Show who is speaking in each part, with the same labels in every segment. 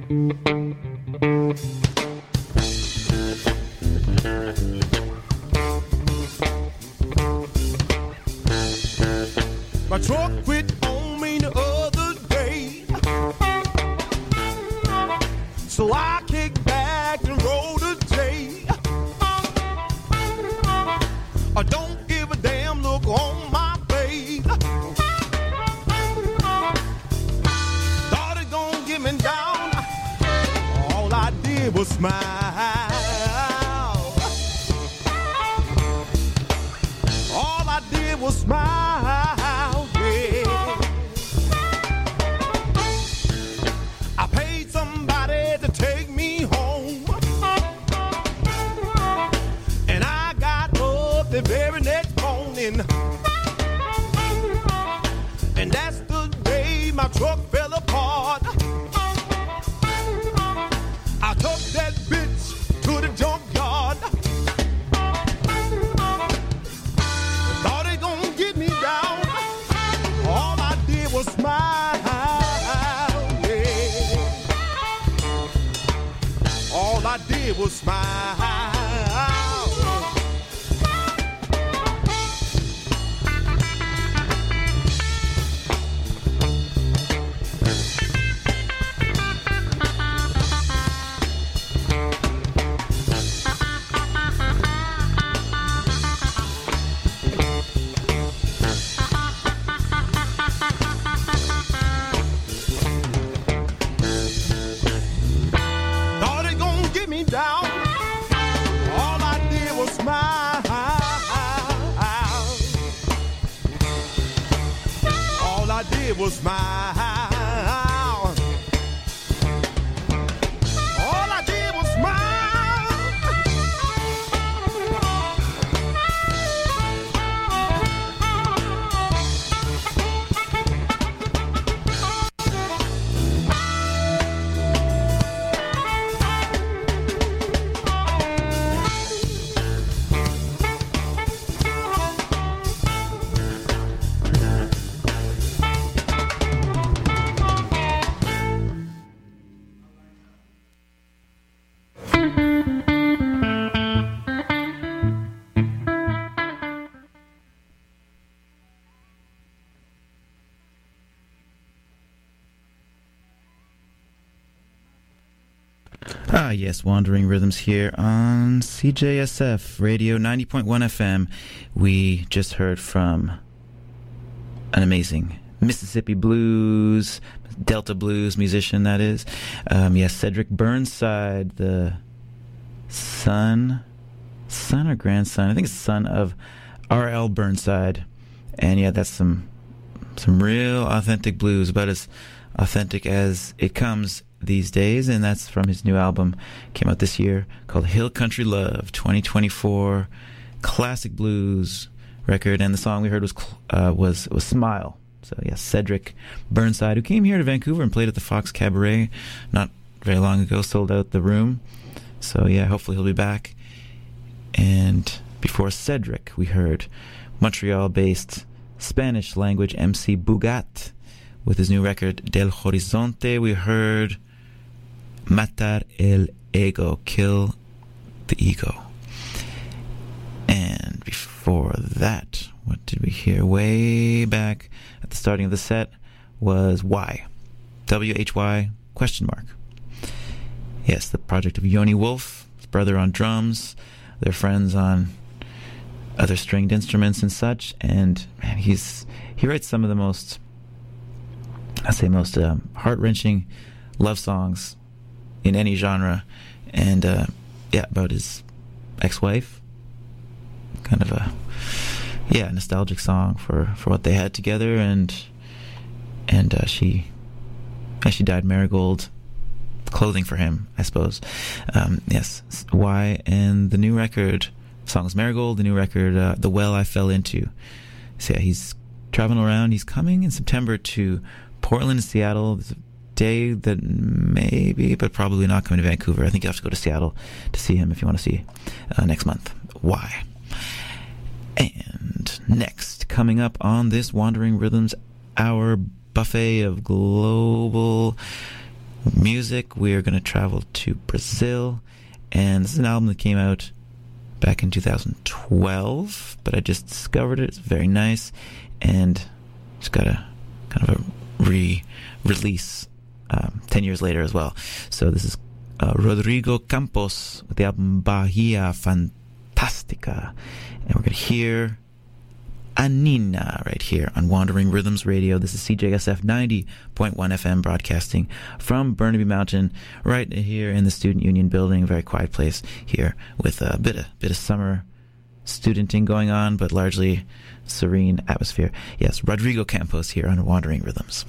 Speaker 1: My truck quit on me the other day, so I kicked back and rolled a J. I don't give a damn look on my face. Thought it gon' get me down. All I did was smile. All I did was smile. Take me home, and I got up the very next morning, and that's the day my truck fell apart. I took that bitch to the junkyard. Thought they gonna get me down. All I did was smile. All I did was smile. Down. All I did was smile. All I did was smile. All I did was smile.
Speaker 2: Ah, yes, Wandering Rhythms here on CJSF Radio 90.1 FM. We just heard from an amazing Mississippi blues, Delta blues musician, that is. Yes, Cedric Burnside, the son or grandson, I think it's son of R.L. Burnside. And yeah, that's some real authentic blues, about as authentic as it comes these days, and that's from his new album, came out this year, called Hill Country Love 2024, classic blues record. And the song we heard was Smile. So yes, Cedric Burnside, who came here to Vancouver and played at the Fox Cabaret not very long ago, sold out the room. So yeah, hopefully he'll be back. And before Cedric, we heard Montreal-based Spanish language MC Bugat with his new record Del Horizonte. We heard Matar el Ego, Kill the Ego. And before that, what did we hear? Way back at the starting of the set was Why? W-H-Y, question mark. Yes, the project of Yoni Wolf, his brother on drums, their friends on other stringed instruments and such. And man, he writes some of the most heart-wrenching love songs in any genre. And about his ex-wife, kind of a nostalgic song for what they had together. And she dyed marigold clothing for him, I suppose. Yes, Why? And the new record, song is Marigold, the new record, The Well I Fell Into. So yeah, he's traveling around. He's coming in September to Portland and Seattle. There's a day that maybe, but probably not, coming to Vancouver. I think you have to go to Seattle to see him if you want to see next month. Why? And next, coming up on this Wandering Rhythms Hour buffet of global music, we are going to travel to Brazil. And this is an album that came out back in 2012, but I just discovered it. It's very nice. And it's got a kind of a re-release 10 years later as well. So this is Rodrigo Campos with the album Bahia Fantastica. And we're going to hear Anina right here on Wandering Rhythms Radio. This is CJSF 90.1 FM broadcasting from Burnaby Mountain, right here in the Student Union building. Very quiet place here with a bit of summer studenting going on, but largely serene atmosphere. Yes, Rodrigo Campos here on Wandering Rhythms.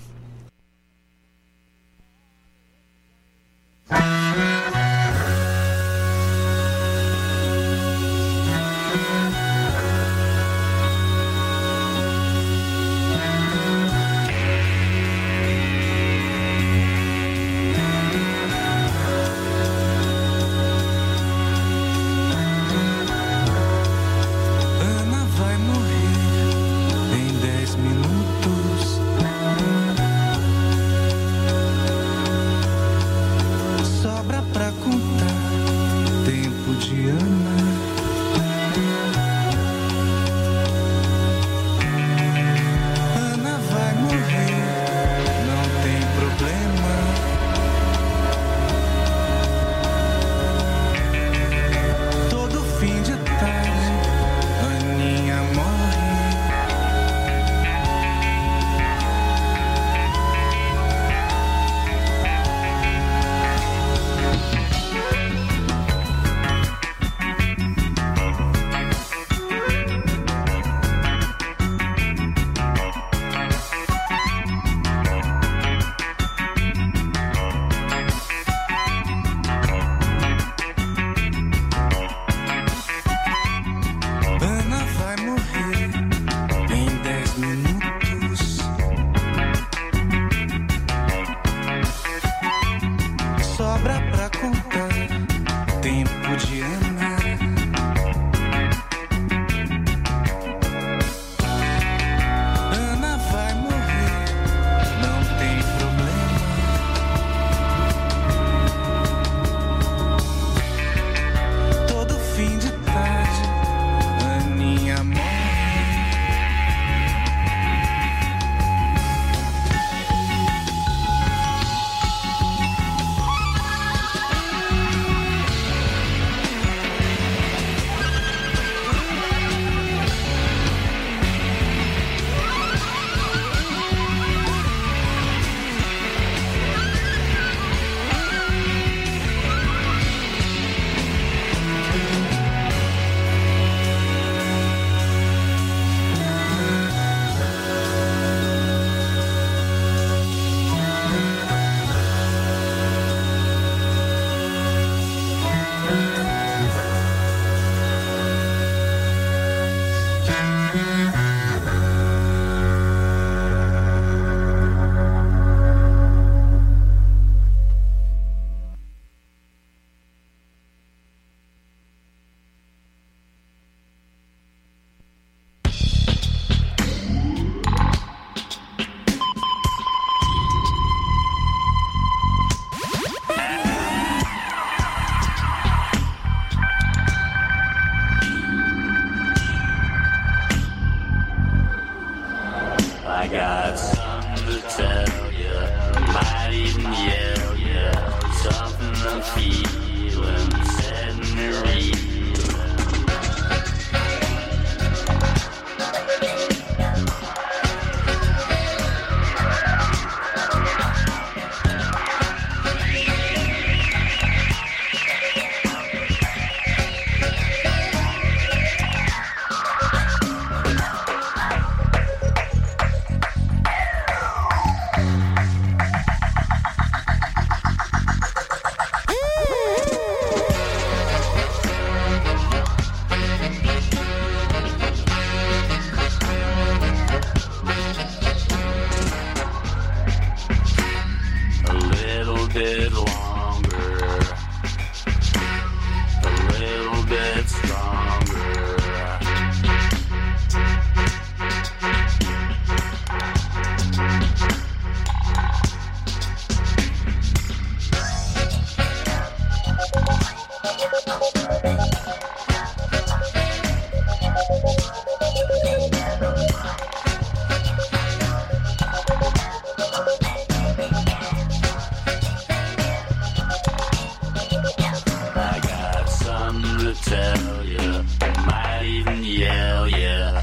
Speaker 3: tell you, might even yell, yeah.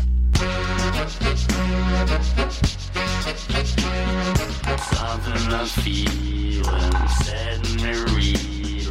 Speaker 3: Something I'm feeling, setting me reeling.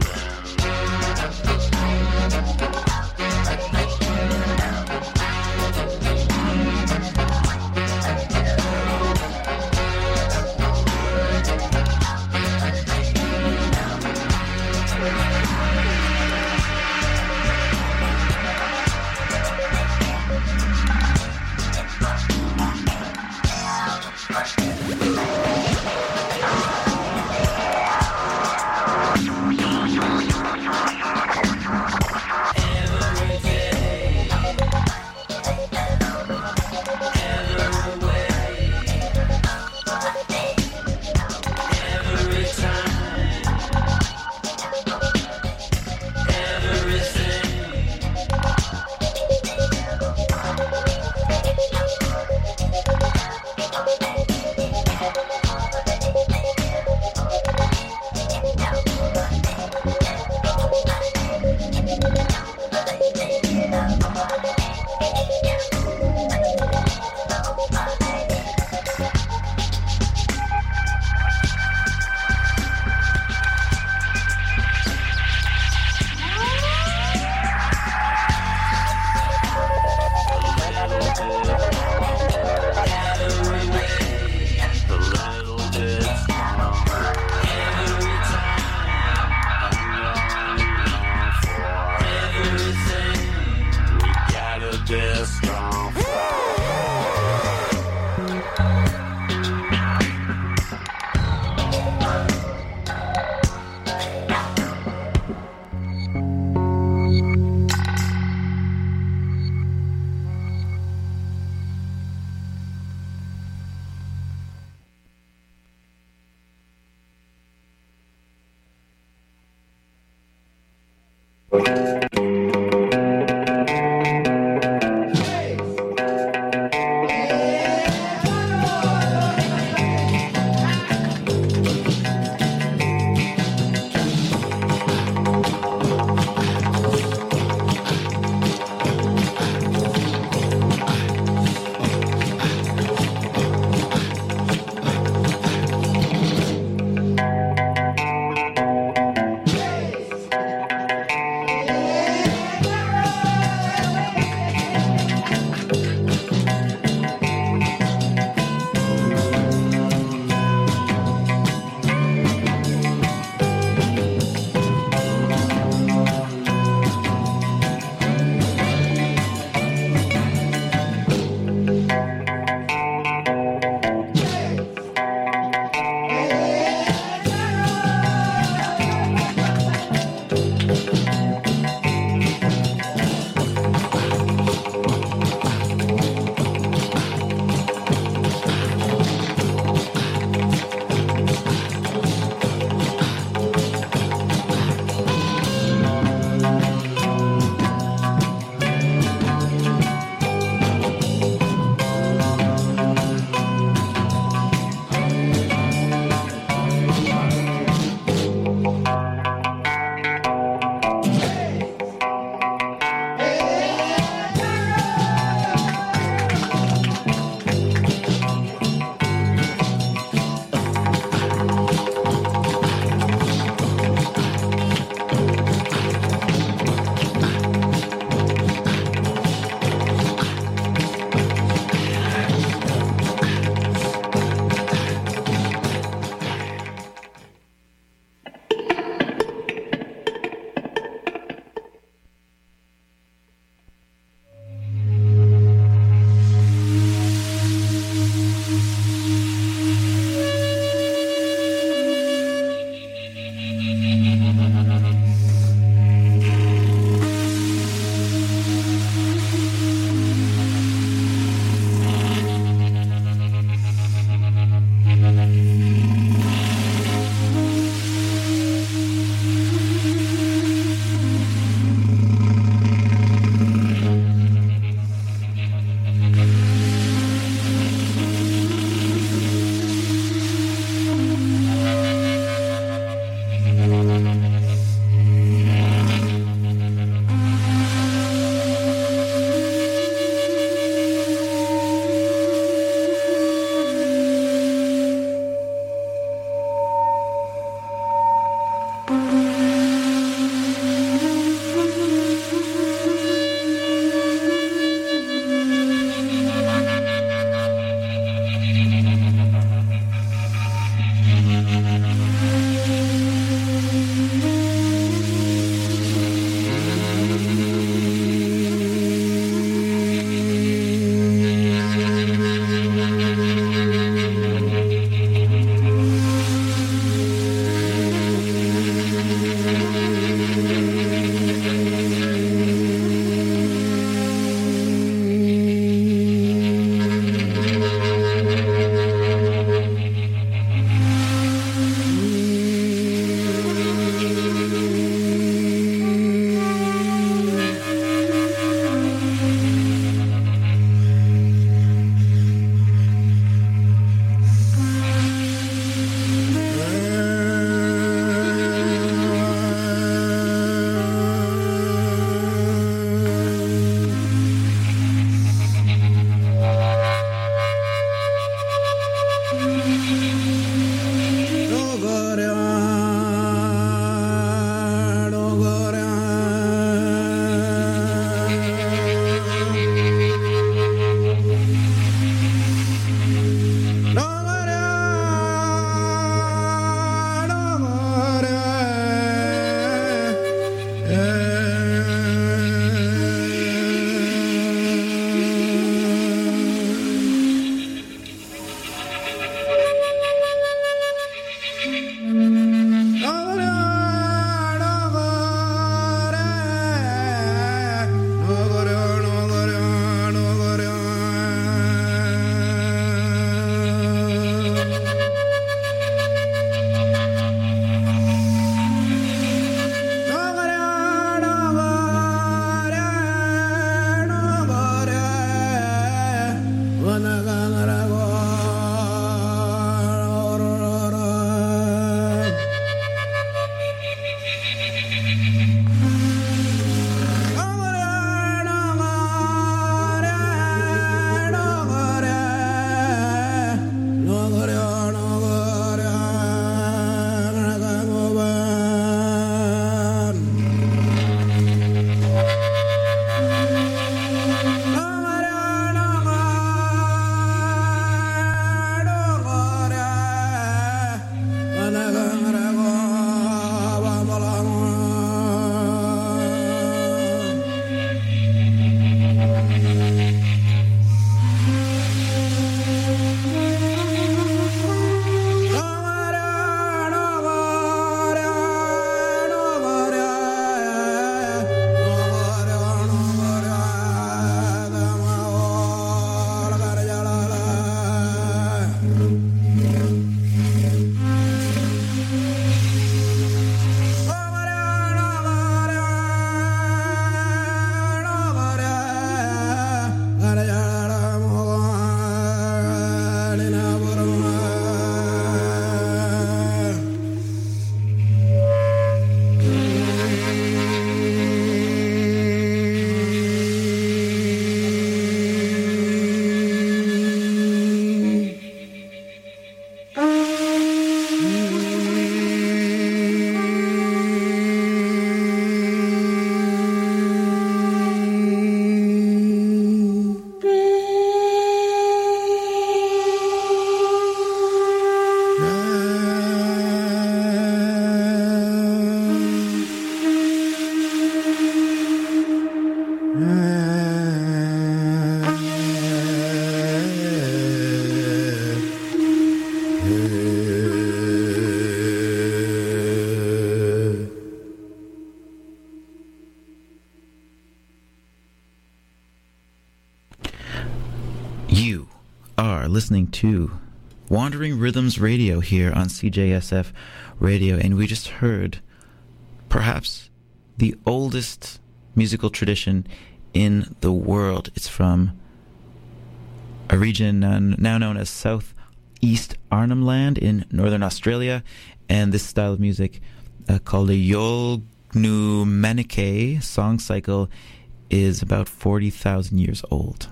Speaker 2: listening to Wandering Rhythms Radio here on CJSF Radio, and we just heard perhaps the oldest musical tradition in the world. It's from a region now known as Southeast Arnhem Land in northern Australia, and this style of music called a Yolngu Manike song cycle is about 40,000 years old.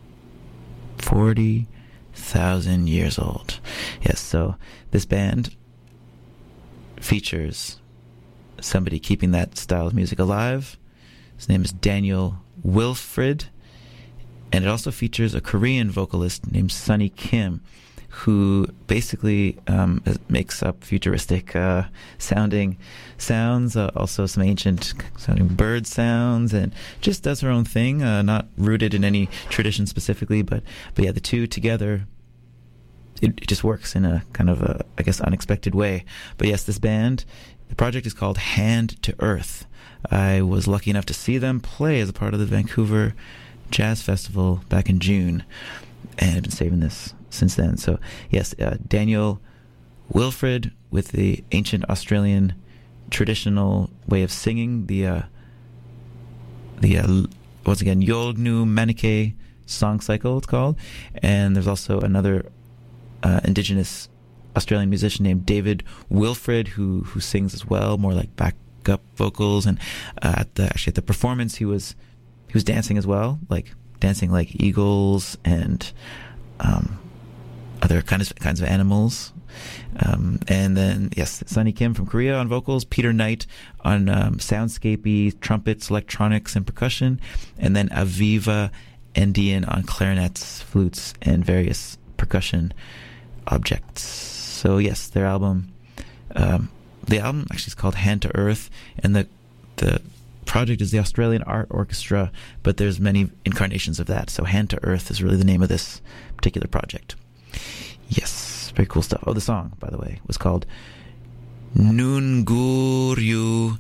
Speaker 2: 40,000 years old. Yes, so this band features somebody keeping that style of music alive. His name is Daniel Wilfred, and it also features a Korean vocalist named Sunny Kim, who basically makes up futuristic sounding sounds, also some ancient sounding bird sounds, and just does her own thing, not rooted in any tradition specifically, but yeah, the two together, it just works in a kind of a, I guess, unexpected way. But yes, this band, the project is called Hand to Earth. I was lucky enough to see them play as a part of the Vancouver Jazz Festival back in June, and I've been saving this since then. So yes, Daniel Wilfred with the ancient Australian traditional way of singing, the once again Yolngu Manike song cycle it's called, and there's also another indigenous Australian musician named David Wilfred who sings as well, more like backup vocals, and at the performance he was dancing as well, dancing like eagles and other kinds of animals. And then, yes, Sunny Kim from Korea on vocals, Peter Knight on soundscapey trumpets, electronics, and percussion, and then Aviva Endian on clarinets, flutes, and various percussion objects. So yes, their album, the album actually is called Hand to Earth, and the project is the Australian Art Orchestra, but there's many incarnations of that. So Hand to Earth is really the name of this particular project. Yes, very cool stuff. Oh, the song, by the way, was called Nunguryu.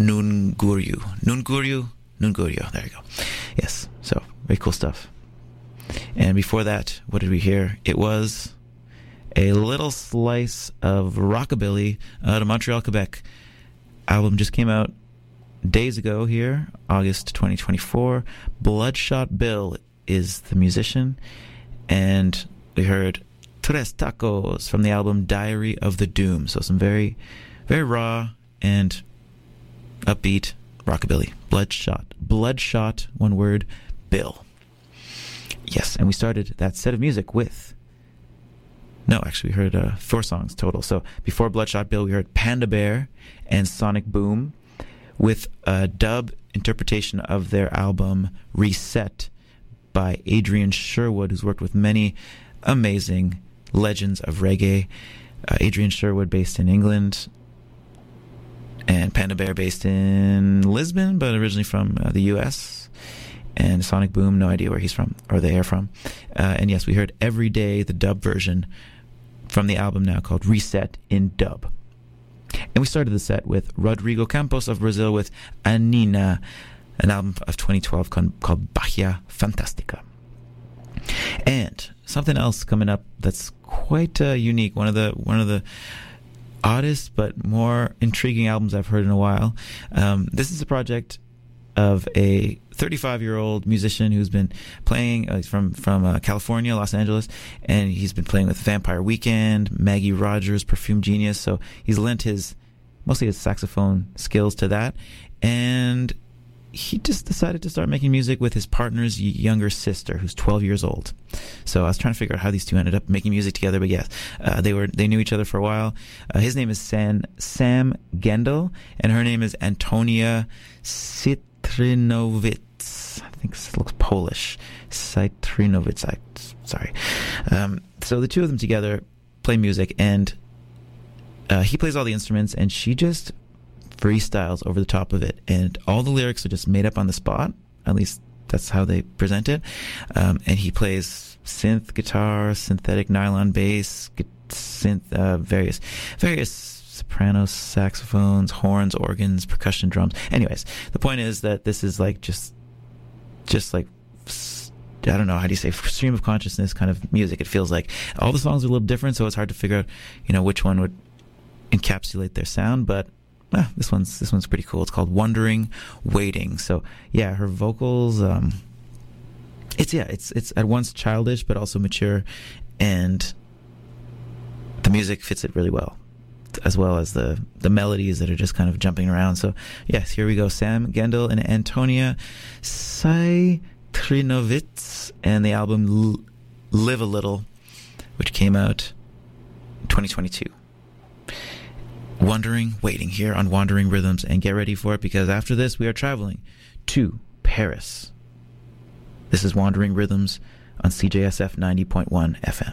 Speaker 2: There you go. Yes, so very cool stuff. And before that, what did we hear? It was a little slice of rockabilly out of Montreal, Quebec. Album just came out days ago here, August 2024. Bloodshot Bill is the musician, and we heard Tres Tacos from the album Diary of the Doom. So some very, very raw and upbeat rockabilly. Bloodshot, one word, Bill. Yes, and we started that set of music with... No, actually, we heard 4 songs total. So before Bloodshot Bill, we heard Panda Bear and Sonic Boom with a dub interpretation of their album Reset by Adrian Sherwood, who's worked with many amazing legends of reggae. Adrian Sherwood based in England, and Panda Bear based in Lisbon, but originally from the US. And Sonic Boom, no idea where he's from, or they are from. And yes, we heard Every Day, the dub version from the album now called Reset in dub. And we started the set with Rodrigo Campos of Brazil with Anina, an album of 2012 called Bahia Fantastica. And something else coming up that's quite unique, one of the oddest but more intriguing albums I've heard in a while. This is a project of a 35-year-old musician who's been playing. He's from California, Los Angeles, and he's been playing with Vampire Weekend, Maggie Rogers, Perfume Genius. So he's lent mostly his saxophone skills to that, and he just decided to start making music with his partner's younger sister, who's 12 years old. So I was trying to figure out how these two ended up making music together, but yes, they knew each other for a while. His name is Sam Gendel, and her name is Antonia Cytrinowicz. I think this looks Polish. Cytrinowicz. Sorry. So the two of them together play music, and he plays all the instruments, and she just freestyles over the top of it, and all the lyrics are just made up on the spot. At least that's how they present it. And he plays synth guitar, synthetic nylon bass, various soprano saxophones, horns, organs, percussion, drums. Anyways, the point is that this is like just like I don't know, how do you say, stream of consciousness kind of music. It feels like all the songs are a little different, so it's hard to figure out, which one would encapsulate their sound, but this one's pretty cool. It's called Wondering Waiting. So yeah, her vocals, it's at once childish but also mature, and the music fits it really well as the melodies that are just kind of jumping around. So yes, here we go. Sam Gendel and Antonia Sajtrinovits, and the album Live a Little, which came out in 2022. Wondering Waiting here on Wandering Rhythms, and get ready for it, because after this we are traveling to Paris. This is Wandering Rhythms on CJSF 90.1 FM.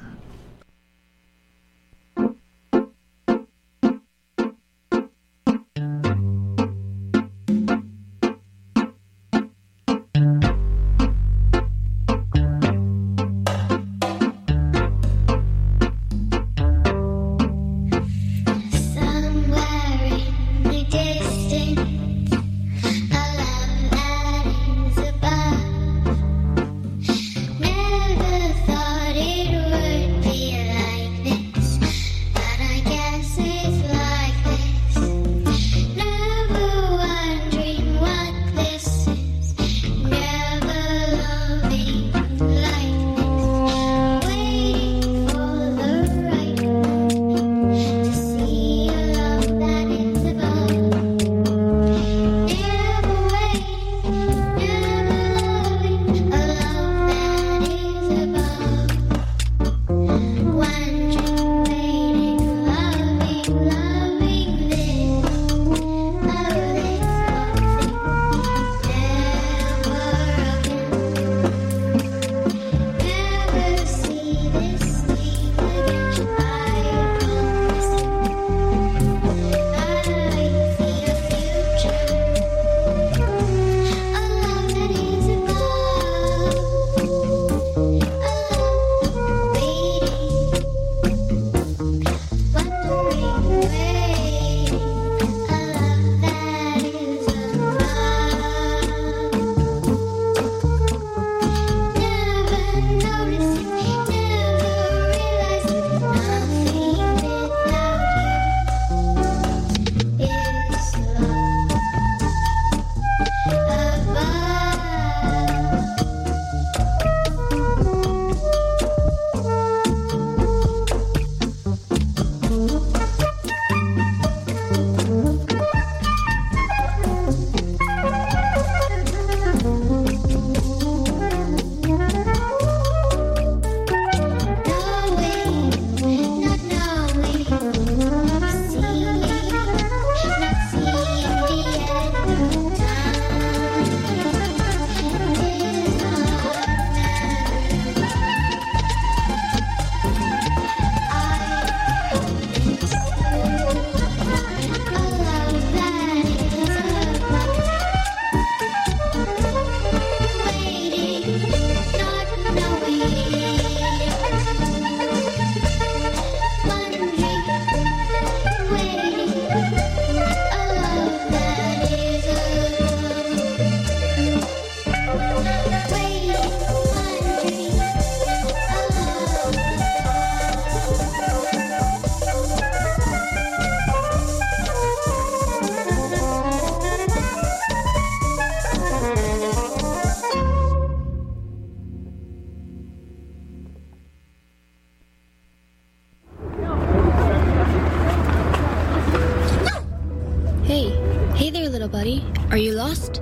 Speaker 4: Are you lost?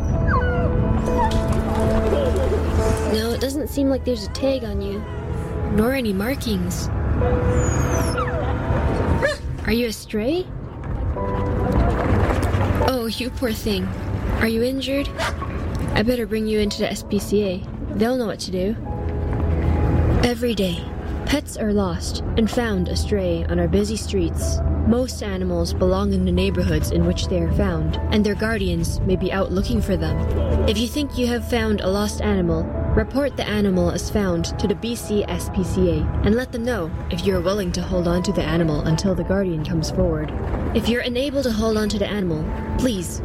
Speaker 4: No, it doesn't seem like there's a tag on you, nor any markings. Are you a stray? Oh, you poor thing. Are you injured? I better bring you into the SPCA. They'll know what to do. Every day, pets are lost and found astray on our busy streets. Most animals belong in the neighborhoods in which they are found, and their guardians may be out looking for them. If you think you have found a lost animal, report the animal as found to the BC SPCA and let them know if you are willing to hold on to the animal until the guardian comes forward. If you're unable to hold on to the animal, please